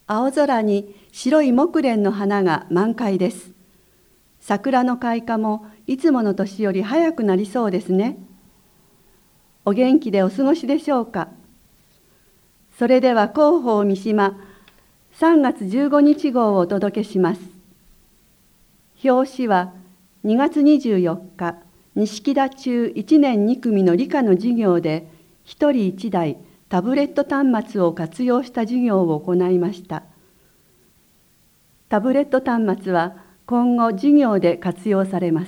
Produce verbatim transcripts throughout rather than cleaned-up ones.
青空に白い木蓮の花が満開です。桜の開花もいつもの年より早くなりそうですね。お元気でお過ごしでしょうか。それでは広報三島さんがつじゅうごにち号をお届けします。表紙はにがつにじゅうよっか、錦田中いちねんに組の理科の授業でひとりいちだいタブレット端末を活用した授業を行いました。タブレット端末は今後授業で活用されます。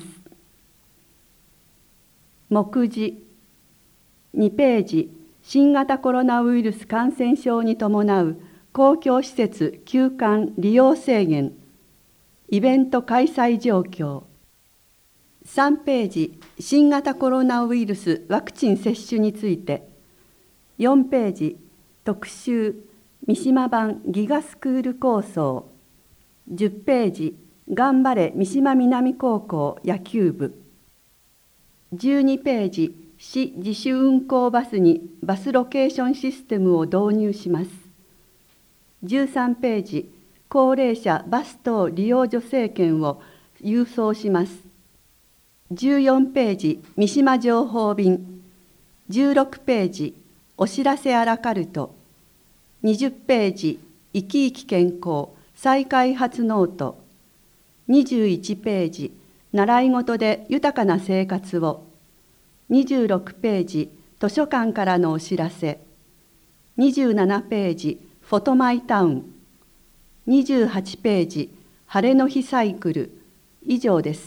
目次にページ、新型コロナウイルス感染症に伴う公共施設休館利用制限、イベント開催状況。さんページ、新型コロナウイルスワクチン接種について。よんページ、特集、三島版ギガスクール構想。じゅっページ、頑張れ三島南高校野球部。じゅうにページ、市自主運行バスにバスロケーションシステムを導入します。じゅうさんページ、高齢者バス等利用助成券を郵送します。じゅうよんページ、三島情報便。じゅうろくページ、お知らせアラカルト。にじゅっページ、生き生き健康再開発ノート。にじゅういちページ、習い事で豊かな生活を。にじゅうろくページ、図書館からのお知らせ。にじゅうななページ、フォトマイタウン。にじゅうはちページ、晴れの日サイクル。以上です。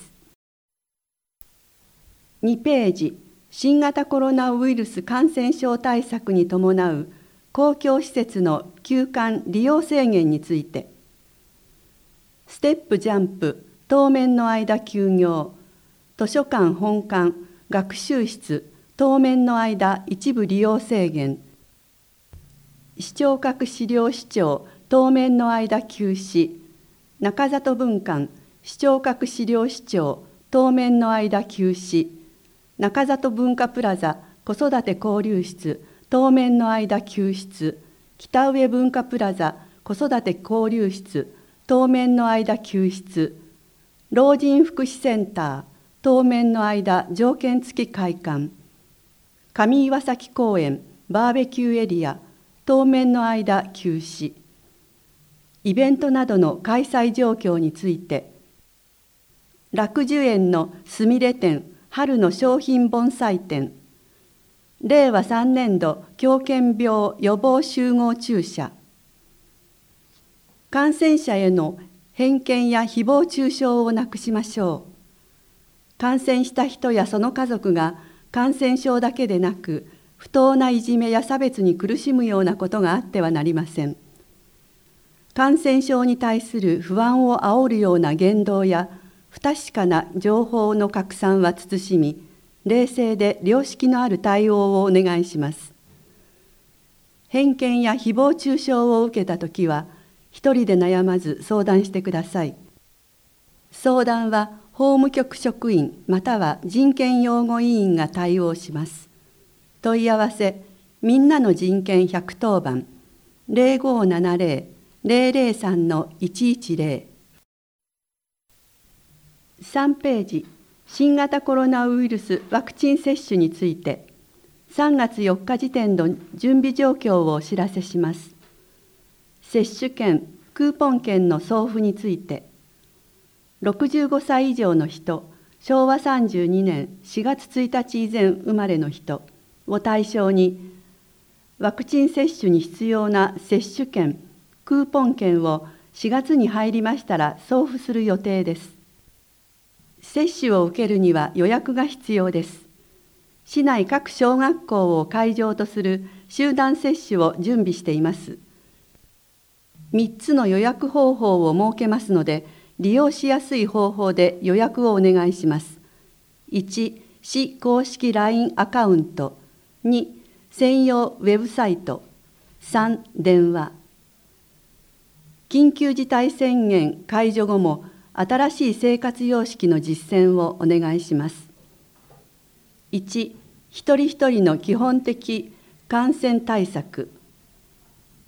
にページ、新型コロナウイルス感染症対策に伴う公共施設の休館利用制限について。ステップジャンプ、当面の間休業、図書館本館、学習室、当面の間一部利用制限、視聴覚資料視聴、当面の間休止、中里文館、視聴覚資料視聴、当面の間休止、中里文化プラザ子育て交流室当面の間休室、北上文化プラザ子育て交流室当面の間休室、老人福祉センター当面の間条件付き開館、上岩崎公園バーベキューエリア当面の間休止。イベントなどの開催状況について、楽寿園のすみれ展春の商品盆栽展、れいわさんねんど狂犬病予防集合注射、感染者への偏見や誹謗中傷をなくしましょう。感染した人やその家族が感染症だけでなく、不当ないじめや差別に苦しむようなことがあってはなりません。感染症に対する不安を煽るような言動や不確かな情報の拡散は慎み、冷静で良識のある対応をお願いします。偏見や誹謗中傷を受けたときは、一人で悩まず相談してください。相談は法務局職員または人権擁護委員が対応します。問い合わせ、みんなの人権ひゃくとおばん、ぜろごななぜろ ぜろぜろさんのいちいちぜろ。さんページ、新型コロナウイルスワクチン接種について、さんがつよっか時点の準備状況をお知らせします。接種券、クーポン券の送付について、ろくじゅうごさい以上の人、しょうわさんじゅうにねんしがつついたち以前生まれの人を対象に、ワクチン接種に必要な接種券、クーポン券をしがつに入りましたら送付する予定です。接種を受けるには予約が必要です。市内各小学校を会場とする集団接種を準備しています。みっつの予約方法を設けますので、利用しやすい方法で予約をお願いします。いち、市公式 ライン アカウント。に、専用ウェブサイト。さん、電話。緊急事態宣言解除後も新しい生活様式の実践をお願いします。いち、一人一人の基本的感染対策。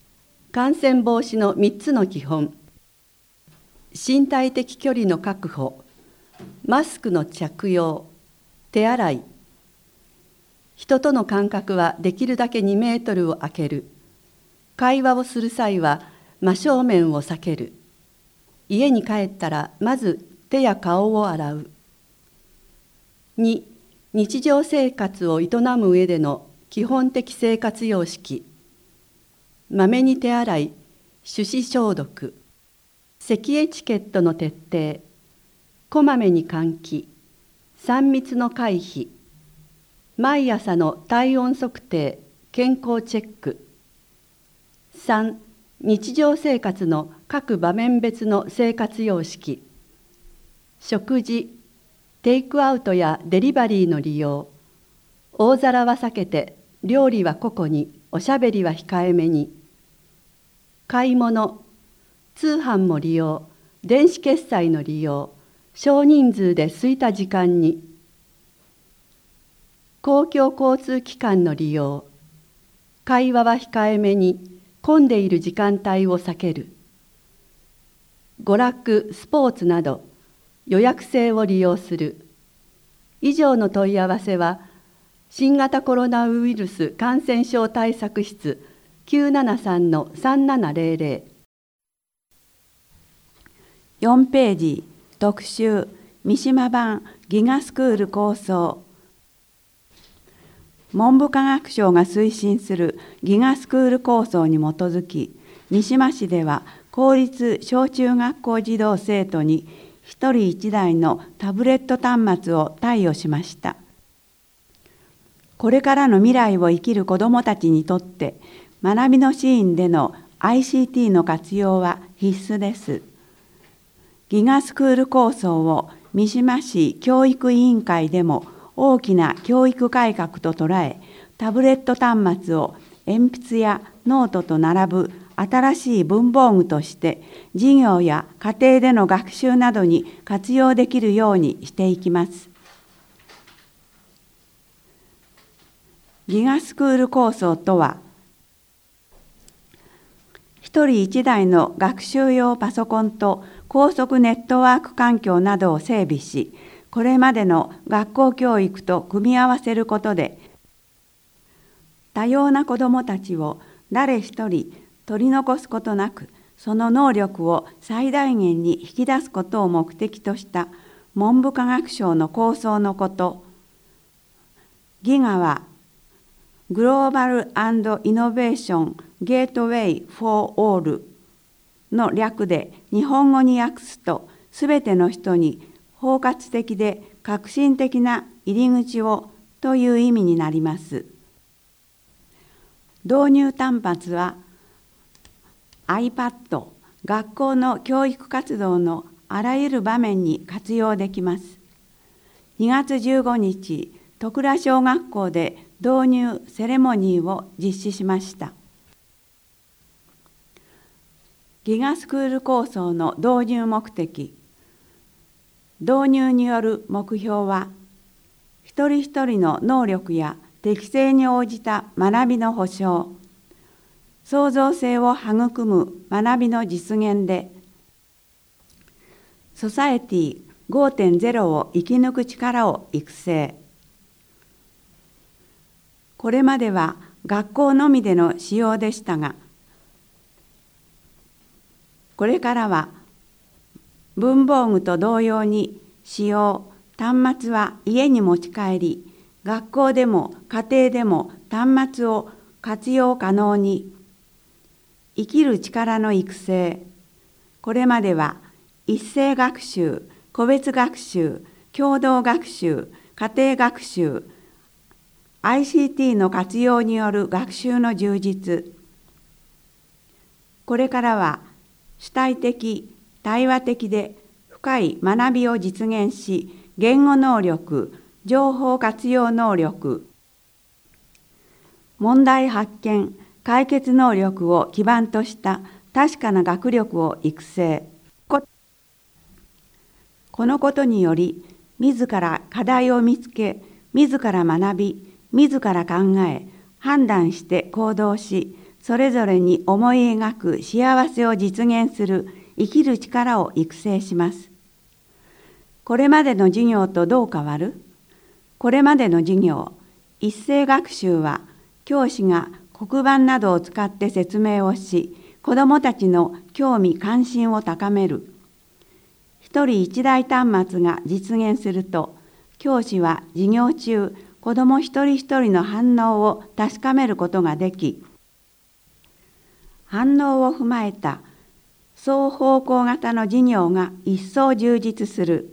感染防止のみっつの基本、身体的距離の確保、マスクの着用、手洗い、人との間隔はできるだけにメートルを空ける、会話をする際は真正面を避ける、家に帰ったらまず手や顔を洗う。に、日常生活を営む上での基本的生活様式、まめに手洗い、手指消毒、咳エチケットの徹底、こまめに換気、さん密の回避、毎朝の体温測定、健康チェック。さん、日常生活の各場面別の生活様式、食事、テイクアウトやデリバリーの利用、大皿は避けて料理は個々に、おしゃべりは控えめに、買い物、通販も利用、電子決済の利用、少人数で空いた時間に、公共交通機関の利用、会話は控えめに、混んでいる時間帯を避ける、娯楽、スポーツなど予約制を利用する。以上の問い合わせは、新型コロナウイルス感染症対策室 きゅうななさんのさんななゼロゼロ。 よんページ特集三島版ギガスクール構想。文部科学省が推進するギガスクール構想に基づき、三島市では公立小中学校児童生徒に一人一台のタブレット端末を貸与しました。これからの未来を生きる子どもたちにとって、学びのシーンでの アイシーティー の活用は必須です。ギガスクール構想を三島市教育委員会でも大きな教育改革と捉え、タブレット端末を鉛筆やノートと並ぶ新しい文房具として授業や家庭での学習などに活用できるようにしていきます。ギガスクール構想とは、一人一台の学習用パソコンと高速ネットワーク環境などを整備し、これまでの学校教育と組み合わせることで、多様な子どもたちを誰一人取り残すことなく、その能力を最大限に引き出すことを目的とした文部科学省の構想のこと。ギガはグローバル&イノベーション・ゲートウェイ・フォー・オールの略で、日本語に訳すと、すべての人に包括的で革新的な入り口をという意味になります。導入端末は iPad、学校の教育活動のあらゆる場面に活用できます。にがつじゅうごにち、戸倉小学校で導入セレモニーを実施しました。ギガスクール構想の導入目的。導入による目標は、一人一人の能力や適性に応じた学びの保障、創造性を育む学びの実現で、ソサエティ ごてんゼロ を生き抜く力を育成。これまでは学校のみでの使用でしたが、これからは文房具と同様に使用、端末は家に持ち帰り、学校でも家庭でも端末を活用可能に。生きる力の育成。これまでは一斉学習、個別学習、共同学習、家庭学習、アイシーティー の活用による学習の充実。これからは主体的、対話的で深い学びを実現し、言語能力、情報活用能力、問題発見、解決能力を基盤とした確かな学力を育成。このことにより、自ら課題を見つけ、自ら学び、自ら考え、判断して行動し、 それぞれに思い描く幸せを実現する生きる力を育成します。これまでの授業とどう変わる？これまでの授業、一斉学習は教師が黒板などを使って説明をし、子どもたちの興味関心を高める。一人一台端末が実現すると、教師は授業中、子ども一人一人の反応を確かめることができ、反応を踏まえた双方向型の授業が一層充実する。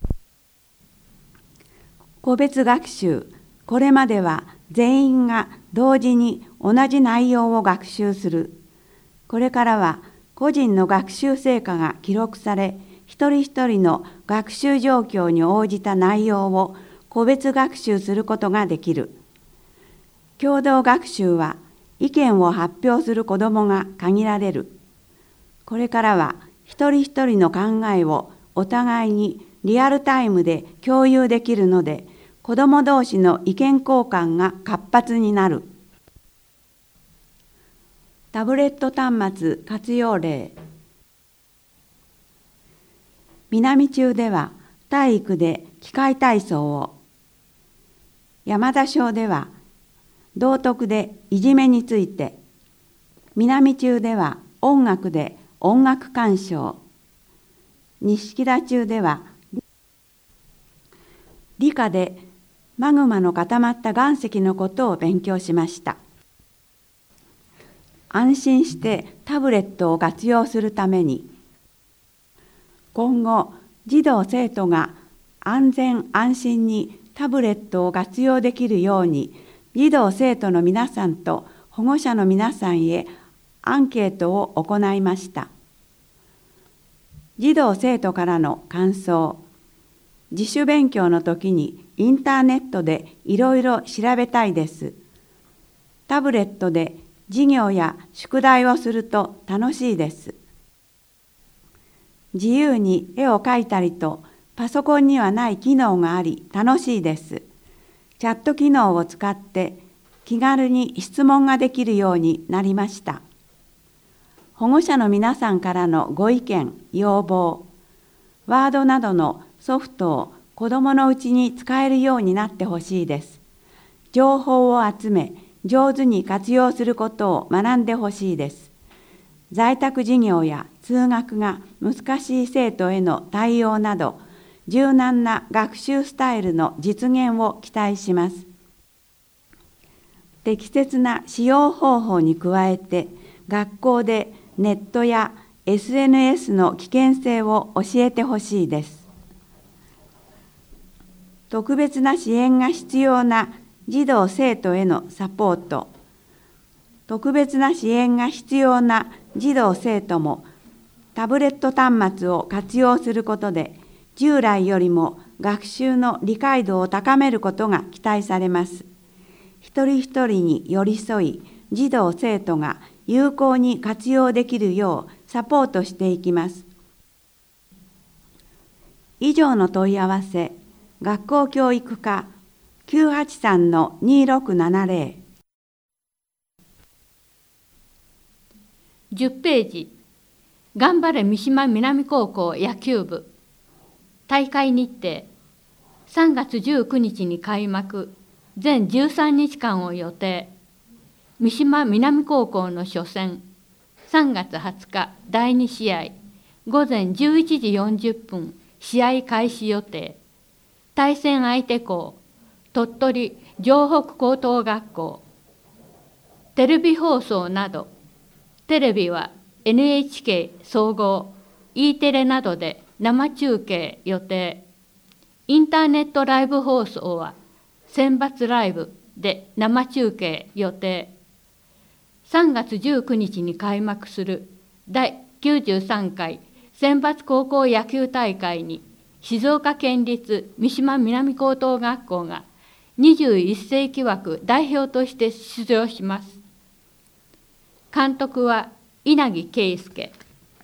個別学習、これまでは全員が同時に同じ内容を学習する。これからは個人の学習成果が記録され、一人一人の学習状況に応じた内容を個別学習することができる。共同学習は意見を発表する子どもが限られる。これからは一人一人の考えをお互いにリアルタイムで共有できるので、子ども同士の意見交換が活発になる。タブレット端末活用例。南中では体育で機械体操を、山田小では道徳でいじめについて、南中では音楽で音楽鑑賞、錦田中では理科でマグマの固まった岩石のことを勉強しました。安心してタブレットを活用するために、今後児童生徒が安全安心にタブレットを活用できるように、児童生徒の皆さんと保護者の皆さんへアンケートを行いました。児童生徒からの感想。自主勉強の時にインターネットでいろいろ調べたいです。タブレットで授業や宿題をすると楽しいです。自由に絵を描いたりと、パソコンにはない機能があり楽しいです。チャット機能を使って気軽に質問ができるようになりました。保護者の皆さんからのご意見、要望、ワードなどのソフトを子どものうちに使えるようになってほしいです。情報を集め、上手に活用することを学んでほしいです。在宅授業や通学が難しい生徒への対応など、柔軟な学習スタイルの実現を期待します。適切な使用方法に加えて、学校でネットや エスエヌエス の危険性を教えてほしいです。特別な支援が必要な児童生徒へのサポート。特別な支援が必要な児童生徒もタブレット端末を活用することで、従来よりも学習の理解度を高めることが期待されます。一人一人に寄り添い、児童生徒が有効に活用できるようサポートしていきます。以上の問い合わせ、学校教育課 きゅうはちさんのにろくななゼロ。 じゅっページ、頑張れ三島南高校野球部。大会日程、さんがつじゅうくにちに開幕、全じゅうさんにちかんを予定。三島南高校の初戦、さんがつはつかだいに試合、ごぜんじゅういちじよんじゅっぷん、試合開始予定。対戦相手校、鳥取城北高等学校。テレビ放送など、テレビは エヌエイチケー 総合、E テレなどで生中継予定。インターネットライブ放送は選抜ライブで生中継予定。さんがつじゅうくにちに開幕するだいきゅうじゅうさんかい選抜高校野球大会に静岡県立三島南高等学校がにじゅういっせいき枠代表として出場します。監督は稲木圭介。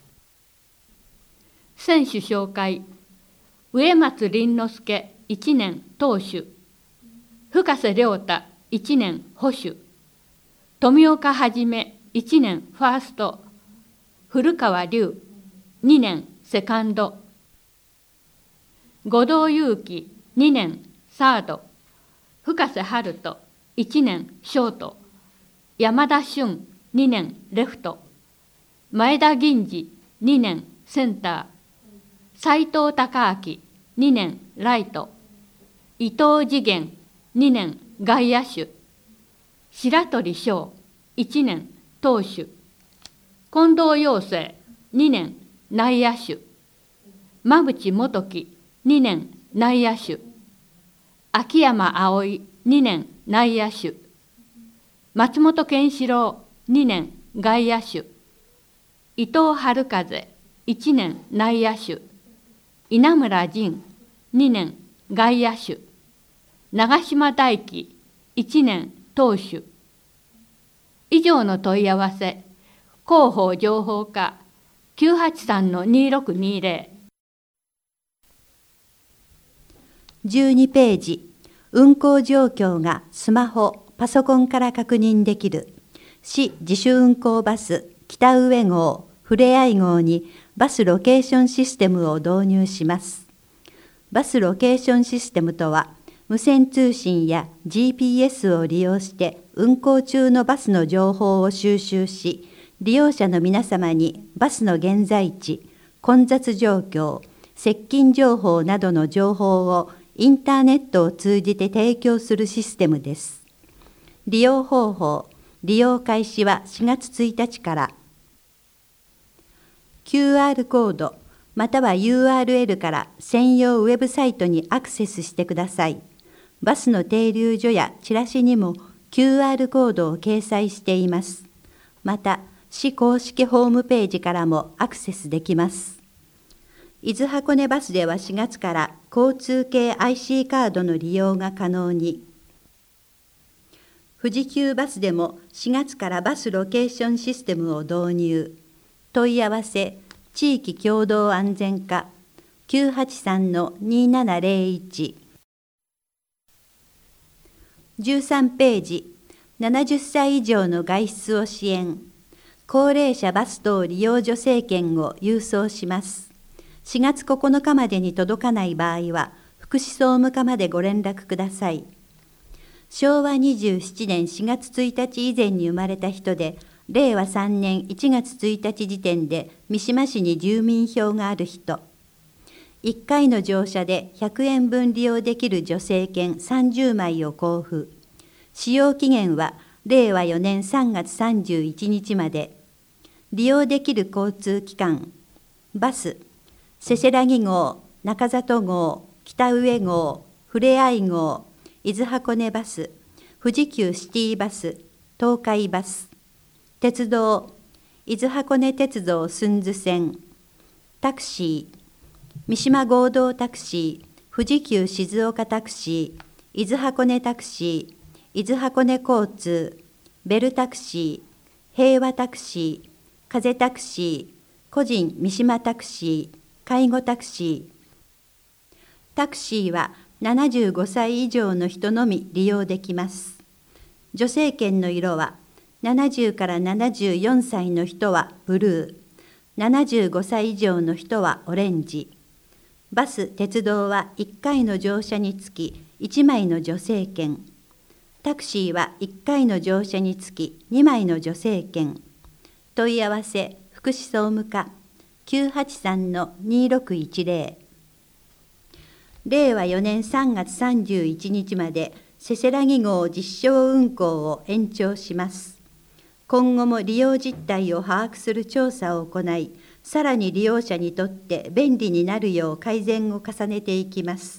選手紹介、植松凛之介いちねん投手、深瀬亮太いちねん捕手、富岡はじめいちねんファースト、古川龍、にねんセカンド、後藤祐樹、にねんサード、深瀬春人、いちねんショート、山田俊、にねんレフト、前田銀次、にねんセンター、斉藤孝明、にねんライト、伊藤次元、にねん外野手、白鳥翔、いちねん投手、近藤陽生、にねん内野手、馬淵元樹、にねん内野手、秋山葵、にねん内野手、松本健志郎、にねん外野手、伊藤春風、いちねん内野手、稲村仁、にねん外野手、長島大輝、いちねん投手。以上の問い合わせ、広報情報課きゅうはちさんのにろくにゼロ。 じゅうにページ、運行状況がスマホ、パソコンから確認できる市自主運行バス北上号、ふれあい号にバスロケーションシステムを導入します。バスロケーションシステムとは、無線通信や ジーピーエス を利用して運行中のバスの情報を収集し、利用者の皆様にバスの現在地、混雑状況、接近情報などの情報をインターネットを通じて提供するシステムです。利用方法、利用開始はしがつついたちから。キューアール コードまたは ユーアールエル から専用ウェブサイトにアクセスしてください。バスの停留所やチラシにも キューアール コードを掲載しています。また、市公式ホームページからもアクセスできます。伊豆箱根バスではしがつから交通系 アイシー カードの利用が可能に。富士急バスでもしがつからバスロケーションシステムを導入。問い合わせ、地域共同安全課 きゅうはちさんのにななゼロいち。じゅうさんページ、ななじゅっさい以上の外出を支援。高齢者バス等利用助成券を郵送します。しがつここのかまでに届かない場合は、福祉総務課までご連絡ください。しょうわにじゅうななねんしがつついたち以前に生まれた人で、れいわさんねんいちがつついたち時点で三島市に住民票がある人。いっかいの乗車でひゃくえんぶん利用できる助成券さんじゅうまいを交付。使用期限はれいわよねんさんがつさんじゅういちにちまで。利用できる交通機関、バス、せせらぎ号、中里号、北上号、ふれあい号、伊豆箱根バス、富士急シティバス、東海バス、鉄道、伊豆箱根鉄道駿豆線、タクシー、三島合同タクシー、富士急静岡タクシー、伊豆箱根タクシー、伊豆箱根交通、ベルタクシー、平和タクシー、風タクシー、個人三島タクシー、介護タクシー。タクシーはななじゅうごさい以上の人のみ利用できます。助成券の色は、ななじゅうからななじゅうよんさいの人はブルー、ななじゅうごさい以上の人はオレンジ。バス・鉄道はいっかいの乗車につきいちまいの助成券。タクシーはいっかいの乗車につきにまいの助成券。問い合わせ、福祉総務課きゅうはちさんのにろくいちゼロ。れいわよねんさんがつさんじゅういちにちまでせせらぎ号実証運行を延長します。今後も利用実態を把握する調査を行い、さらに利用者にとって便利になるよう改善を重ねていきます。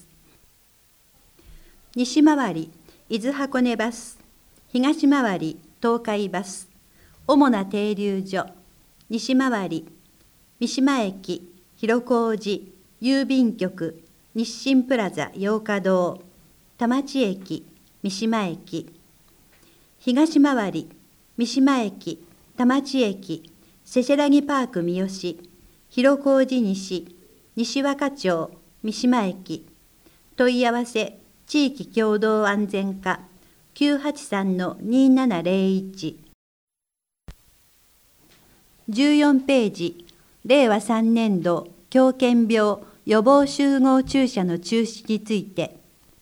西回り、伊豆箱根バス、東回り、東海バス、主な停留所、西回り、三島駅、広小路、郵便局、日清プラザ洋華堂、田町駅、三島駅、東回り、三島駅、田町駅、せせらぎパーク三好、広小路西、西若町、三島駅。問い合わせ、地域共同安全課きゅうはちさんのにななゼロいち。 じゅうよんページ、れいわさんねんど狂犬病予防集合注射の中止について、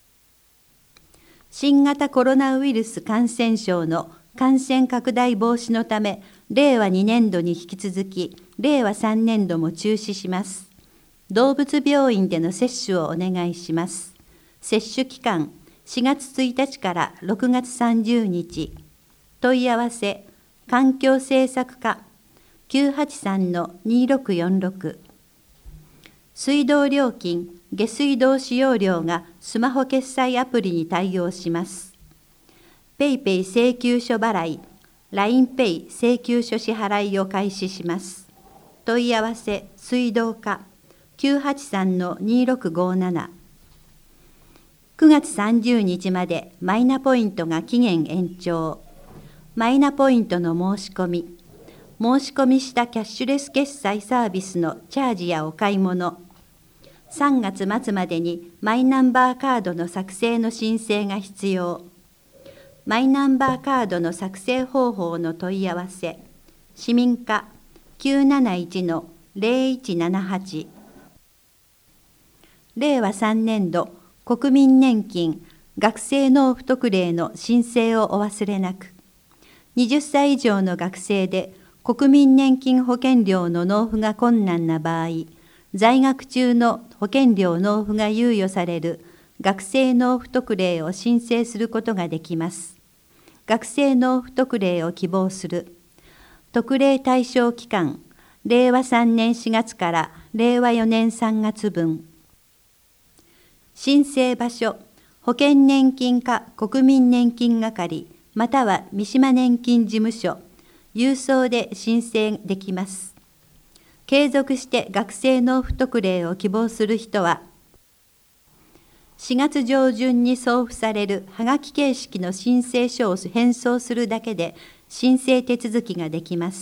新型コロナウイルス感染症の感染拡大防止のため、れいわにねんどに引き続き、れいわさんねんども中止します。動物病院での接種をお願いします。接種期間、しがつついたちからろくがつさんじゅうにち。問い合わせ、環境政策課きゅうはちさんのにろくよんろく。水道料金、下水道使用料がスマホ決済アプリに対応します。ペイペイ請求書払い、ラインペイ請求書支払いを開始します。問い合わせ、水道課きゅうはちさんのにろくごなな。くがつさんじゅうにちまでマイナポイントが期限延長。マイナポイントの申し込み、申し込みしたキャッシュレス決済サービスのチャージやお買い物、さんがつまつまでにマイナンバーカードの作成の申請が必要。マイナンバーカードの作成方法の問い合わせ、市民課きゅうなないちのぜろいちななはち。れいわさんねんど国民年金学生納付特例の申請をお忘れなく。はたち以上の学生で国民年金保険料の納付が困難な場合、在学中の保険料納付が猶予される学生納付特例を申請することができます。学生納付特例を希望する。特例対象期間、れいわさんねんしがつかられいわよねんさんがつぶん。申請場所、保険年金課国民年金係、または三島年金事務所、郵送で申請できます。継続して学生納付特例を希望する人は、しがつじょうじゅんに送付されるはがき形式の申請書を返送するだけで申請手続きができます。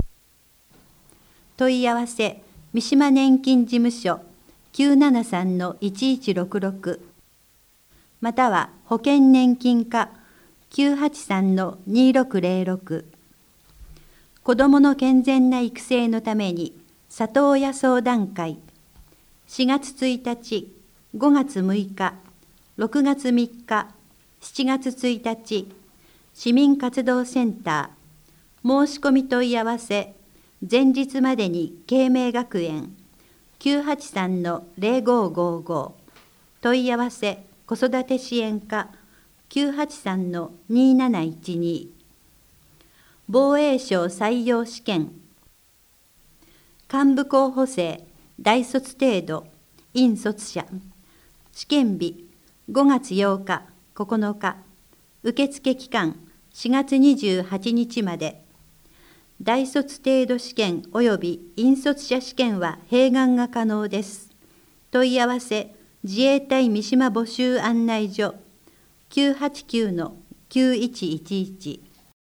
問い合わせ、三島年金事務所きゅうななさんのいちいちろくろく、または保険年金課きゅうはちさんのにろくぜろろく。子どもの健全な育成のために里親相談会、しがつついたち、ごがつむいか、ろくがつみっか、しちがつついたち、市民活動センター、申し込み問い合わせ、前日までに慶明学園きゅうはちさんのぜろごごご、問い合わせ、子育て支援課きゅうはちさんのになないちに。防衛省採用試験、幹部候補生、大卒程度、院卒者、試験日、ごがつようか、ここのか、受付期間、しがつにじゅうはちにちまで。大卒程度試験及び院卒者試験は併願が可能です。問い合わせ、自衛隊三島募集案内所、きゅうはちきゅうのきゅういちいちいち。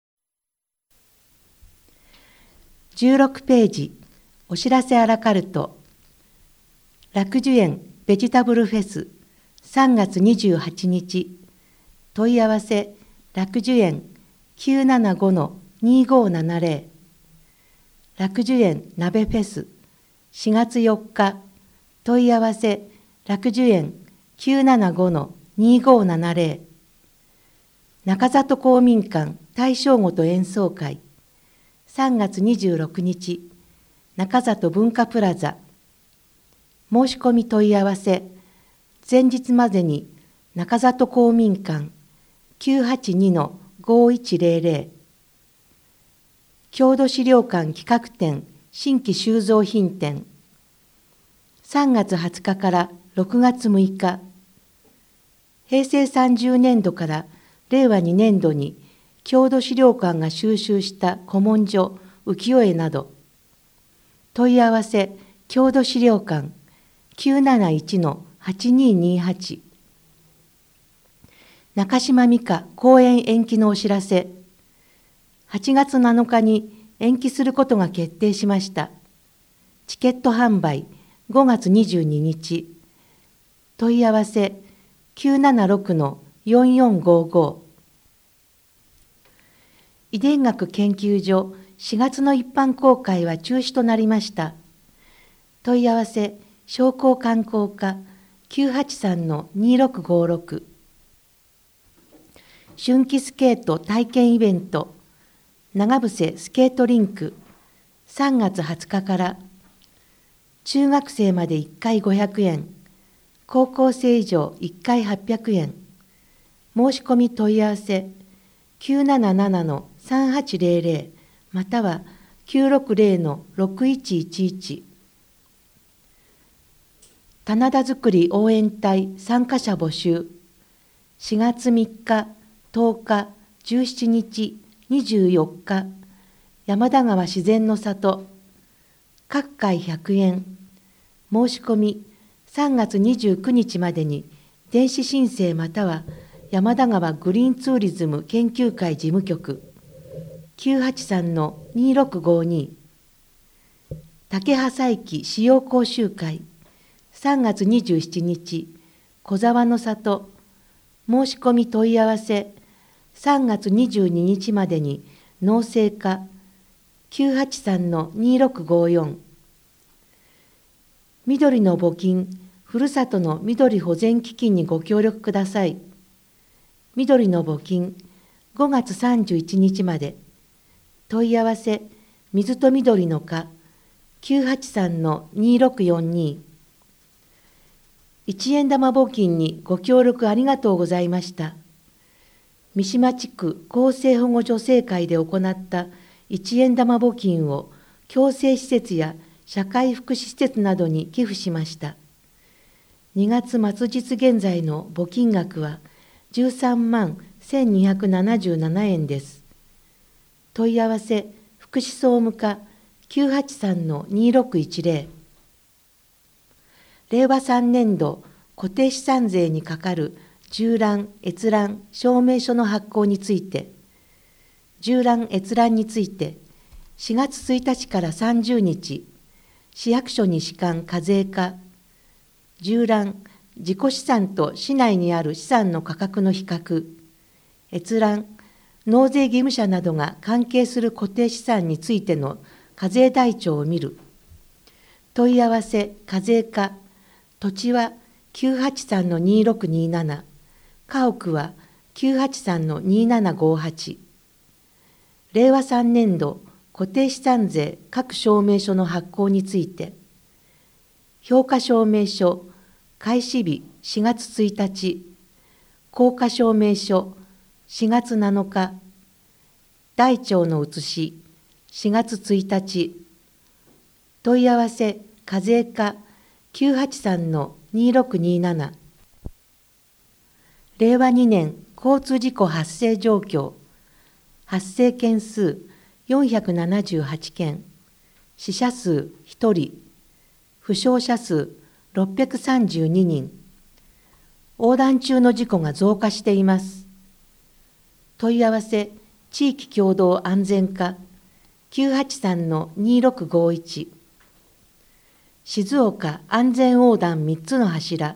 じゅうろくページ、お知らせアラカルト。楽寿園ベジタブルフェスさんがつにじゅうはちにち。問い合わせ、楽寿園きゅうななごのにごななぜろ。楽寿園鍋フェスしがつよっか。問い合わせ、楽寿園きゅうななごのにごななぜろ。中里公民館大正ごと演奏会さんがつにじゅうろくにち、中里文化プラザ。申し込み問い合わせ、前日までに中里公民館きゅうはちにのごいちぜろぜろ。郷土資料館企画展新規収蔵品展さんがつはつかからろくがつむいか。へいせいさんじゅうねんどかられいわにねんどに郷土資料館が収集した古文書、浮世絵など。問い合わせ、郷土資料館きゅうなないちのはちににはち。中島美嘉公演延期のお知らせ。はちがつなのかに延期することが決定しました。チケット販売ごがつにじゅうににち。問い合わせ、きゅうななろくのよんよんごご。遺伝学研究所しがつの一般公開は中止となりました。問い合わせ商工観光課 きゅうはちさんのにろくごろく。春季スケート体験イベント長伏スケートリンクさんがつはつかから中学生までいっかいごひゃくえん、高校生以上いっかいはっぴゃくえん。申し込み問い合わせきゅうななななのさんはちぜろぜろまたはきゅうろくぜろのろくいちいちいち。棚田づくり応援隊参加者募集。しがつみっか、とおか、じゅうしちにち、にじゅうよっか、山田川自然の里。各回ひゃくえん。申し込みさんがつにじゅうくにちまでに電子申請または山田川グリーンツーリズム研究会事務局 きゅうはちさんのにろくごに。竹葉佐伯使用講習会さんがつにじゅうしちにち小沢の里。申し込み問い合わせさんがつにじゅうににちまでに農政課 きゅうはちさんのにろくごよん。緑の募金ふるさとの緑保全基金にご協力ください。緑の募金ごがつさんじゅういちにちまで。問い合わせ水と緑の課 きゅうはちさんのにろくよんに。いちえん玉募金にご協力ありがとうございました。三島地区厚生保護助成会で行ったいちえん玉募金を共生施設や社会福祉施設などに寄付しました。にがつ末日現在の募金額はじゅうさんまんせんにひゃくななじゅうななえんです。問い合わせ福祉総務課 きゅうはちさんのにろくいちぜろ。れいわさんねんど固定資産税にかかる縦覧・閲覧証明書の発行について、縦覧・閲覧についてしがつついたちからさんじゅうにち、市役所に主管課税課、縦覧、自己資産と市内にある資産の価格の比較、閲覧、納税義務者などが関係する固定資産についての課税台帳を見る。問い合わせ課税課、土地はきゅうはちさんのにろくになな、家屋はきゅうはちさんのにななごはち。れいわさんねんど固定資産税各証明書の発行について、評価証明書開始日しがつついたち、効果証明書しがつなのか、台帳の写ししがつついたち。問い合わせ課税課きゅうはちさんのにろくになな。れいわにねん交通事故発生状況。発生件数よんひゃくななじゅうはちけん、死者数ひとり、負傷者数ろっぴゃくさんじゅうににん。横断中の事故が増加しています。問い合わせ地域共同安全課 きゅうはちさんのにろくごいち。静岡安全横断みっつの柱。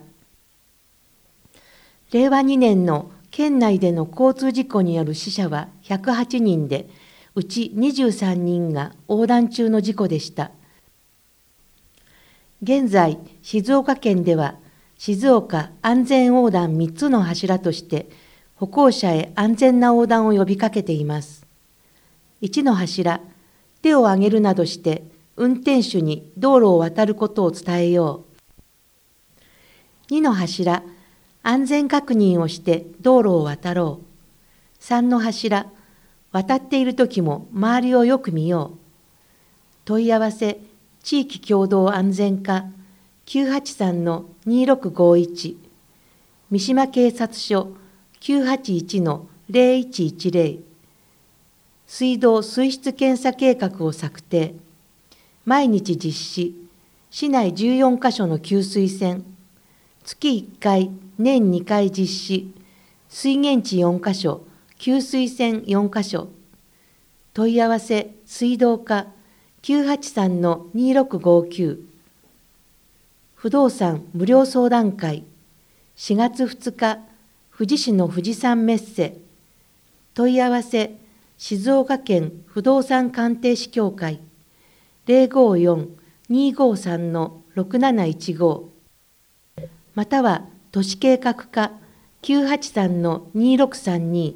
れいわにねんの県内での交通事故による死者はひゃくはちにんで、うちにじゅうさんにんが横断中の事故でした。現在、静岡県では静岡安全横断みっつの柱として歩行者へ安全な横断を呼びかけています。いちの柱、手を挙げるなどして運転手に道路を渡ることを伝えよう。にの柱、安全確認をして道路を渡ろう。さんの柱、渡っているときも周りをよく見よう。問い合わせ地域共同安全課 きゅうはちさんのにろくごいち。三島警察署 きゅうはちいちのぜろいちいちぜろ。水道水質検査計画を策定。毎日実施。市内じゅうよんかしょの給水栓。月いっかい、年にかい実施。水源地よんかしょ、給水栓よんかしょ。問い合わせ水道課 きゅうはちさんのにろくごきゅう。不動産無料相談会しがつふつか、富士市の富士山メッセ。問い合わせ静岡県不動産鑑定士協会 ゼロごよん にごさん ろくなないちご または都市計画課 きゅうはちさん にろくさんに。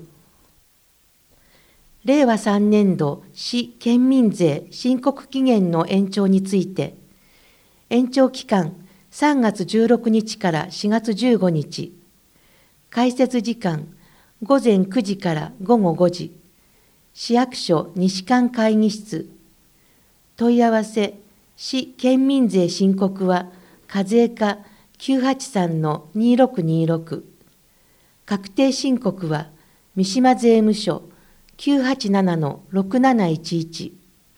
れいわさんねんど市県民税申告期限の延長について、延長期間さんがつじゅうろくにちからしがつじゅうごにち、開設時間ごぜんくじからごごごじ、市役所西館会議室。問い合わせ、市県民税申告は課税課 きゅうはちさん にろくにろく。確定申告は三島税務署 きゅうはちなな ろくなないちいち。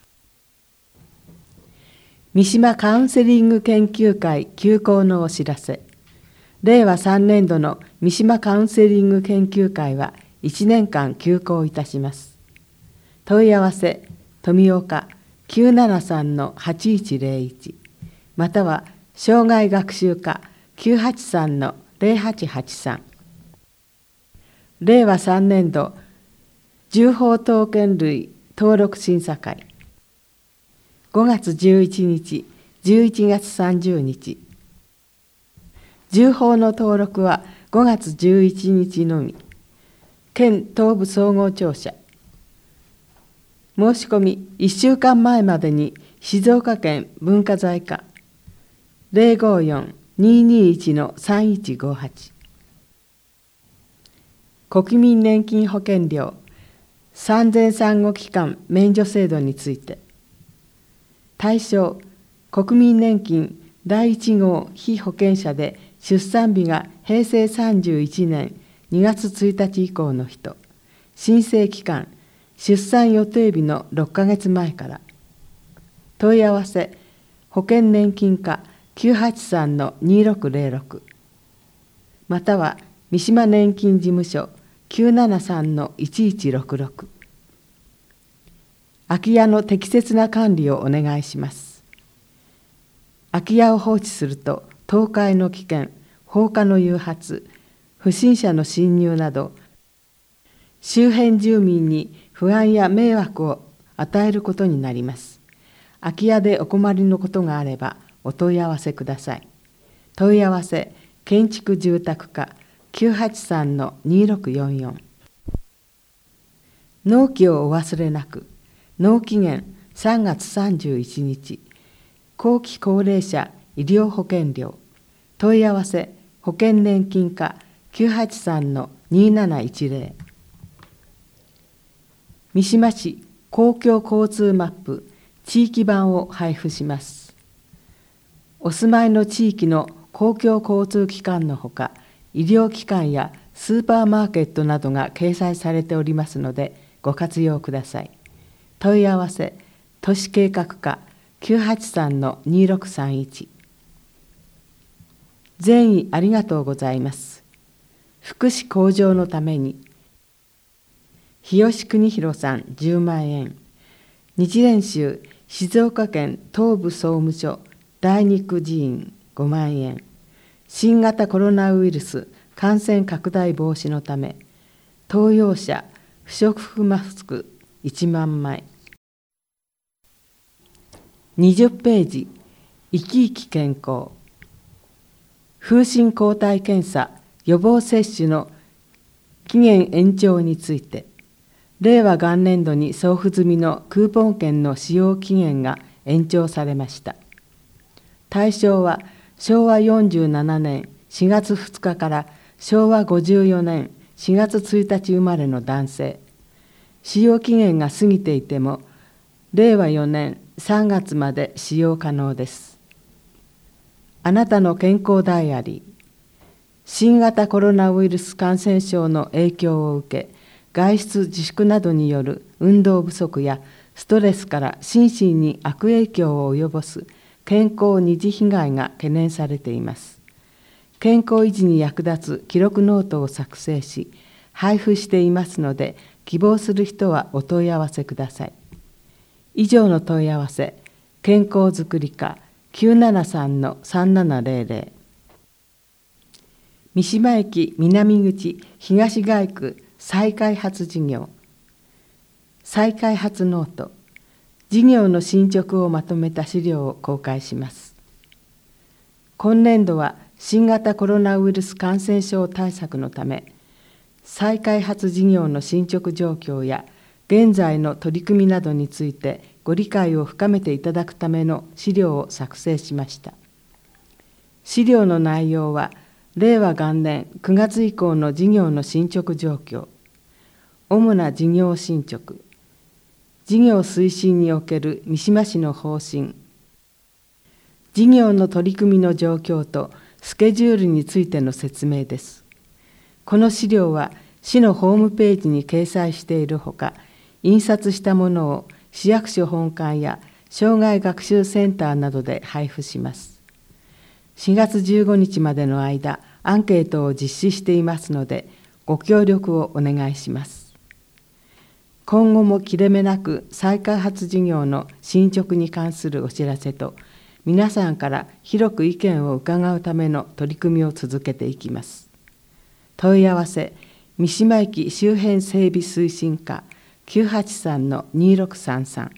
三島カウンセリング研究会休校のお知らせ。れいわさんねんどの三島カウンセリング研究会はいちねんかん休校いたします。問い合わせ、富岡 きゅうななさん はちいちゼロいち または障害学習課 きゅうはちさん ゼロはちはちさん。れいわさんねんど住法等権類登録審査会ごがつじゅういちにち、じゅういちがつさんじゅうにち。住法の登録はごがつじゅういちにちのみ。県東部総合庁舎。申し込みいっしゅうかんまえまでに静岡県文化財課 ゼロごよん にーにーいち さんいちごはち。国民年金保険料産前産後期間免除制度について。対象、国民年金だいいちごう被保険者で出産日がへいせいさんじゅういちねんにがつついたち以降の人。申請期間、出産予定日のろっかげつまえから。問い合わせ、保険年金課 きゅうはちさん にろくゼロろく または三島年金事務所 きゅうななさん いちいちろくろく。空き家の適切な管理をお願いします。空き家を放置すると倒壊の危険、放火の誘発、不審者の侵入など、周辺住民に不安や迷惑を与えることになります。空き家でお困りのことがあればお問い合わせください。問い合わせ、建築住宅課 きゅうはちさん にろくよんよん。納期をお忘れなく。納期限さんがつさんじゅういちにち。後期高齢者医療保険料。問い合わせ、保険年金課 きゅうはちさん にーなないちゼロ。三島市公共交通マップ地域版を配布します。お住まいの地域の公共交通機関のほか、医療機関やスーパーマーケットなどが掲載されておりますので、ご活用ください。問い合わせ、都市計画課 きゅうはちさん にろくさんいち。善意ありがとうございます。福祉向上のために、日吉邦弘さんじゅうまんえん、日蓮宗静岡県東部総務所第二区寺院ごまんえん、新型コロナウイルス感染拡大防止のため、当用者不織布マスクいちまんまい。にじゅっページ、生き生き健康。風疹抗体検査予防接種の期限延長について、れいわ元年度に送付済みのクーポン券の使用期限が延長されました。対象はしょうわよんじゅうななねんしがつふつかからしょうわごじゅうよねんしがつついたち生まれの男性。使用期限が過ぎていても、れいわよねんさんがつまで使用可能です。あなたの健康ダイアリー。新型コロナウイルス感染症の影響を受け、外出自粛などによる運動不足やストレスから心身に悪影響を及ぼす健康二次被害が懸念されています。健康維持に役立つ記録ノートを作成し、配布していますので、希望する人はお問い合わせください。以上の問い合わせ、健康づくり課 きゅうななさん さんななゼロゼロ。三島駅南口東街区再開発事業。 再開発ノート、事業の進捗をまとめた資料を公開します。今年度は新型コロナウイルス感染症対策のため、再開発事業の進捗状況や現在の取り組みなどについてご理解を深めていただくための資料を作成しました。資料の内容は、令和元年くがつ以降の事業の進捗状況、主な事業進捗、事業推進における三島市の方針、事業の取り組みの状況とスケジュールについての説明です。この資料は市のホームページに掲載しているほか、印刷したものを市役所本館や障害学習センターなどで配布します。しがつじゅうごにちまでの間、アンケートを実施していますので、ご協力をお願いします。今後も切れ目なく再開発事業の進捗に関するお知らせと、皆さんから広く意見を伺うための取り組みを続けていきます。問い合わせ、三島駅周辺整備推進課きゅうはちさんのにろくさんさん。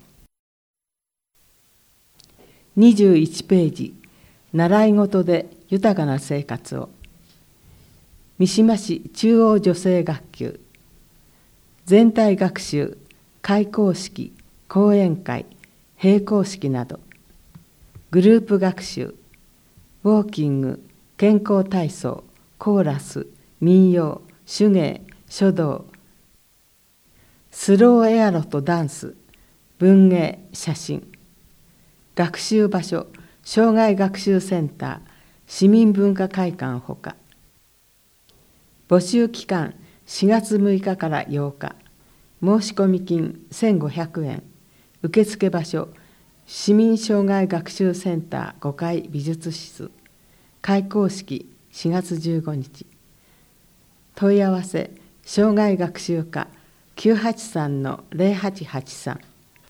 にじゅういちページ、習い事で豊かな生活を。三島市中央女性学級。全体学習、開講式、講演会、閉講式など。グループ学習、ウォーキング、健康体操、コーラス、民謡、手芸、書道、スローエアロとダンス、文芸、写真。学習場所、障害学習センター、市民文化会館ほか。募集期間、しがつむいかからようか。申込金せんごひゃくえん。受付場所、市民障害学習センターごかい美術室。開講式しがつじゅうごにち。問い合わせ、障害学習課きゅうはちさんのぜろはちはちさん。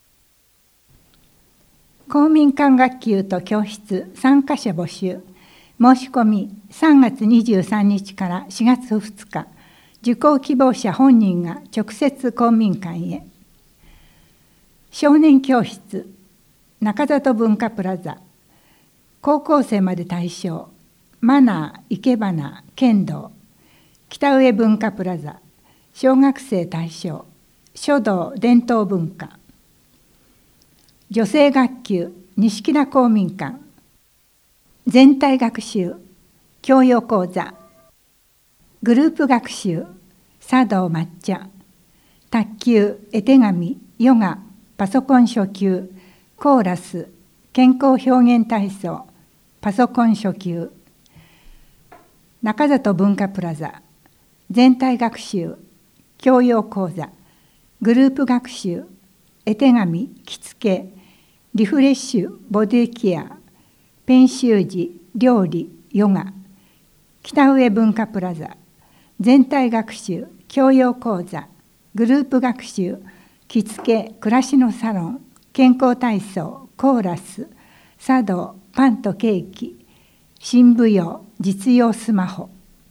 公民館学級と教室参加者募集。申し込みさんがつにじゅうさんにちからしがつふつか。受講希望者本人が直接公民館へ。少年教室中里文化プラザ。高校生まで対象。マナー、生け花、剣道。北上文化プラザ。小学生対象。書道、伝統文化。女性学級錦田公民館。全体学習教養講座。グループ学習茶道抹茶。卓球絵手紙ヨガパソコン初級コーラス健康表現体操パソコン初級。中里文化プラザ。全体学習教養講座。グループ学習絵手紙着付けリフレッシュボディケアペン習字料理ヨガ。北上文化プラザ。全体学習教養講座グループ学習着付け暮らしのサロン健康体操コーラス茶道パンとケーキ新舞踊実用スマホ。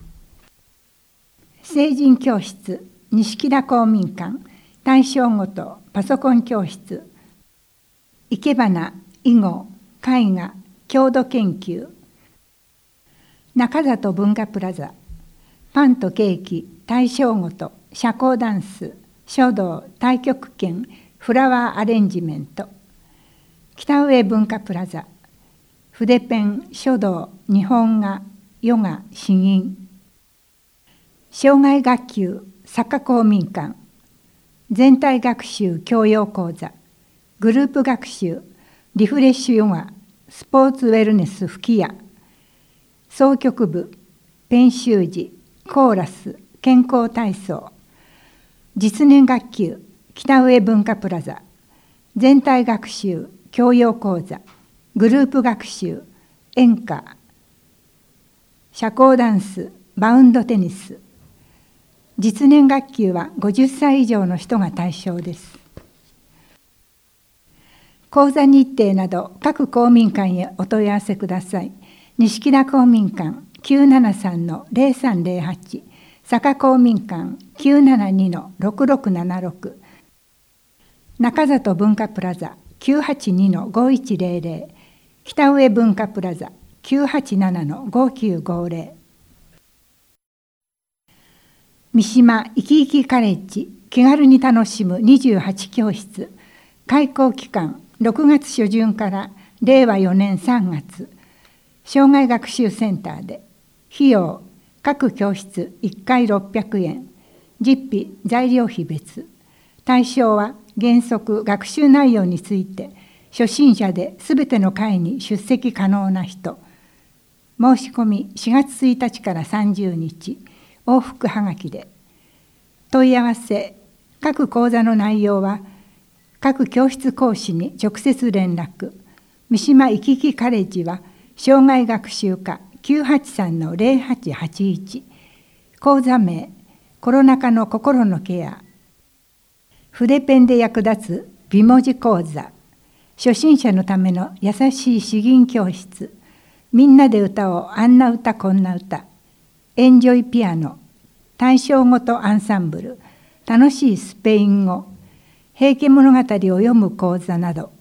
成人教室錦田公民館対象ごとパソコン教室。生け花囲碁絵画郷土研究。中里文化プラザ。パンとケーキ対象ごと社交ダンス書道太極拳フラワーアレンジメント。北上文化プラザ。筆ペン書道日本画ヨガ詩吟。障害学級坂公民館。全体学習教養講座グループ学習リフレッシュヨガスポーツウェルネス吹き矢。箏曲部ペン習字コーラス健康体操。実年学級北上文化プラザ。全体学習教養講座グループ学習演歌社交ダンスバウンドテニス。実年学級はごじゅっさい以上の人が対象です。講座日程など各公民館へお問い合わせください。錦田公民館きゅうななさんのぜろさんぜろはち、坂公民館きゅうななにのろくろくななろく、 中里文化プラザ きゅうはちにのごいちぜろぜろ、北上文化プラザ きゅうはちななのごきゅうごぜろ、三島いきいきカレッジ気軽に楽しむにじゅうはちきょうしつ、開校期間ろくがつしょじゅんかられいわよねんさんがつ、障害学習センターで、費用各教室いっかいろっぴゃくえん、実費材料費別、対象は原則学習内容について初心者ですべての会に出席可能な人、申し込みしがつついたちからさんじゅうにち、往復はがきで。問い合わせ各講座の内容は各教室講師に直接連絡。三島いきいきカレッジは障害学習課 きゅうはちさんのぜろはちはちいち、講座名コロナ禍の心のケア、筆ペンで役立つ美文字講座、初心者のための優しい詩吟教室、みんなで歌おうあんな歌こんな歌、エンジョイピアノ、対象ごとアンサンブル、楽しいスペイン語、平家物語を読む講座など。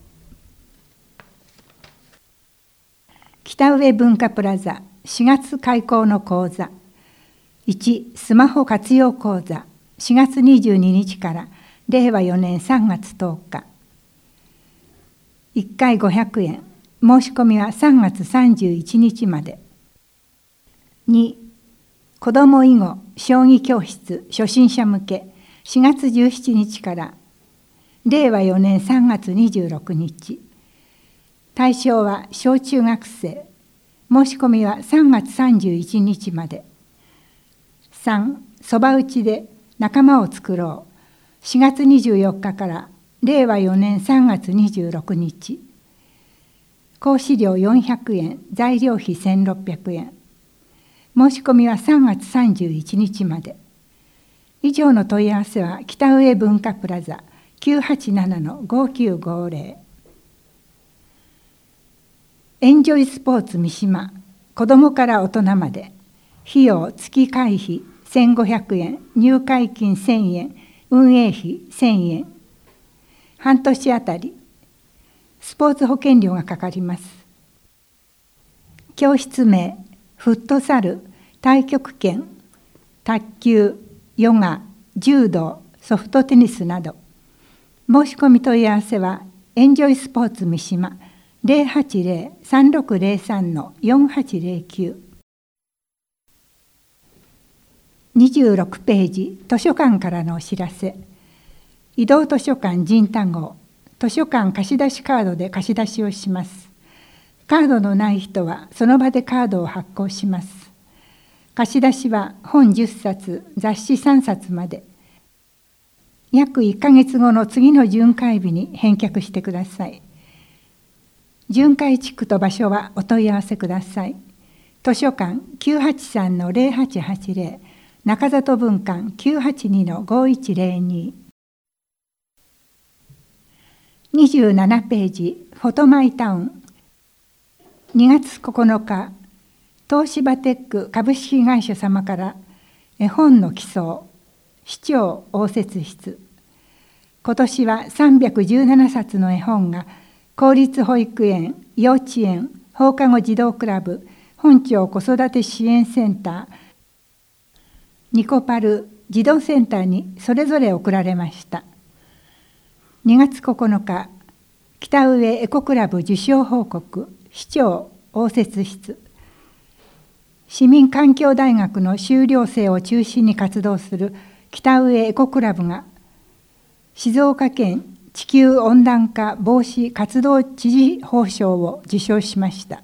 北上文化プラザしがつ開講の講座。いち、スマホ活用講座しがつにじゅうににちかられいわよねんさんがつとおか。いっかいごひゃくえん、申し込みはさんがつさんじゅういちにちまで。に、子ども囲碁将棋教室初心者向けしがつじゅうしちにちかられいわよねんさんがつにじゅうろくにち。対象は小中学生。申し込みはさんがつさんじゅういちにちまで。さん、そば打ちで仲間を作ろう。しがつにじゅうよっかかられいわよねんさんがつにじゅうろくにち。講師料よんひゃくえん、材料費せんろっぴゃくえん。申し込みはさんがつさんじゅういちにちまで。以上の問い合わせは北上文化プラザ きゅうはちななのごきゅうごぜろ。エンジョイスポーツ三島、子どもから大人まで、費用月会費せんごひゃくえん、入会金せんえん、運営費せんえん。半年あたり、スポーツ保険料がかかります。教室名、フットサル、太極拳、卓球、ヨガ、柔道、ソフトテニスなど。申し込み問い合わせは、エンジョイスポーツ三島ぜろはちぜろ さんろくぜろさんのよんはちぜろきゅう。にじゅうろくページ、図書館からのお知らせ。移動図書館仁太号、図書館貸し出しカードで貸し出しをします。カードのない人はその場でカードを発行します。貸し出しは本じゅっさつ、雑誌さんさつまで。約いっかげつごの次の巡回日に返却してください。巡回地区と場所はお問い合わせください。図書館 きゅうはちさんのぜろはちはちぜろ、中里文館 きゅうはちにのごいちぜろに。にじゅうななページ、フォトマイタウン。にがつここのか、東芝テック株式会社様から絵本の寄贈、市長応接室。今年はさんびゃくじゅうななさつの絵本が公立保育園、幼稚園、放課後児童クラブ、本町子育て支援センター、ニコパル児童センターにそれぞれ贈られました。にがつここのか、北上エコクラブ受賞報告、市長応接室。市民環境大学の修了生を中心に活動する北上エコクラブが、静岡県地球温暖化防止活動知事褒章を受賞しました。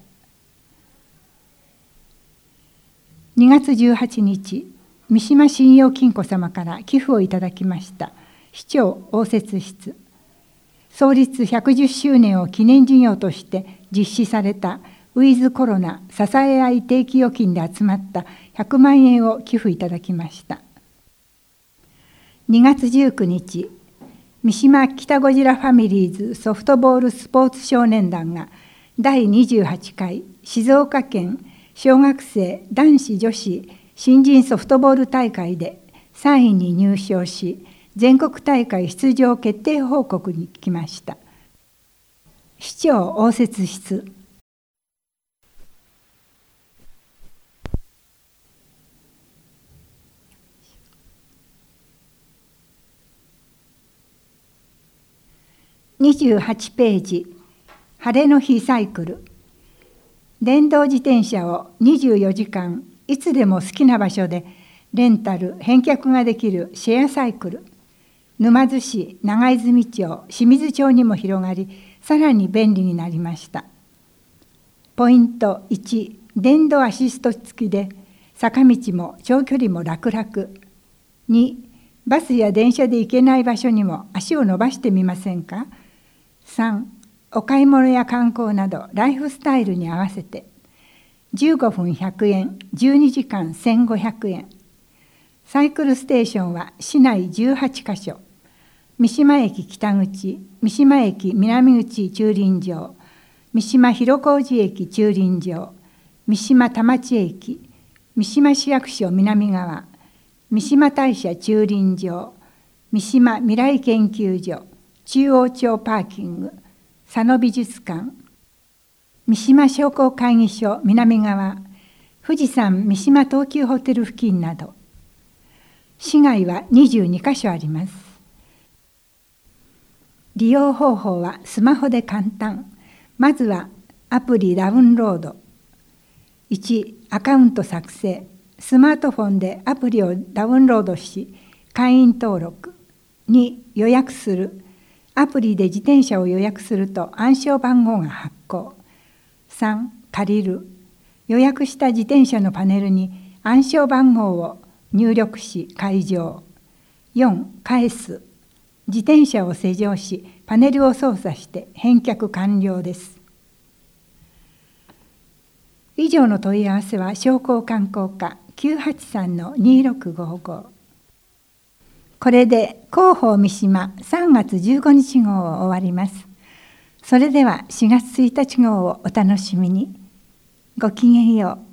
にがつじゅうはちにち、三島信用金庫様から寄付をいただきました市長応接室。創立ひゃくじゅっしゅうねんを記念事業として実施されたウィズコロナ支え合い定期預金で集まったひゃくまんえんを寄付いただきました。にがつじゅうくにち、三島北ゴジラファミリーズソフトボールスポーツ少年団がだいにじゅうはちかい静岡県小学生男子女子新人ソフトボール大会でさんいに入賞し、 全国大会出場決定報告に来ました。市長応接室。にじゅうはちページ、晴れの日サイクル。電動自転車をにじゅうよじかんいつでも好きな場所でレンタル・返却ができるシェアサイクル。沼津市、長泉町、清水町にも広がり、さらに便利になりました。ポイントいち、電動アシスト付きで坂道も長距離も楽々。に、バスや電車で行けない場所にも足を伸ばしてみませんか。さん、お買い物や観光などライフスタイルに合わせて。じゅうごふんひゃくえん、じゅうにじかんせんごひゃくえん。サイクルステーションは市内じゅうはちかしょ。三島駅北口、三島駅南口駐輪場、三島広小路駅駐輪場、三島田町駅、三島市役所南側、三島大社駐輪場、三島未来研究所、中央町パーキング、佐野美術館、三島商工会議所南側、富士山三島東急ホテル付近など、市街はにじゅうにかしょあります。利用方法はスマホで簡単。まずはアプリダウンロード。いち、アカウント作成。スマートフォンでアプリをダウンロードし、会員登録。に、予約する。アプリで自転車を予約すると暗証番号が発行。さん、借りる。予約した自転車のパネルに暗証番号を入力し解錠。よん、返す。自転車を施錠しパネルを操作して返却完了です。以上の問い合わせは商工観光課 きゅうはちさんのにろくごご。これで広報三島さんがつじゅうごにち号を終わります。それではしがつついたち号をお楽しみに。ごきげんよう。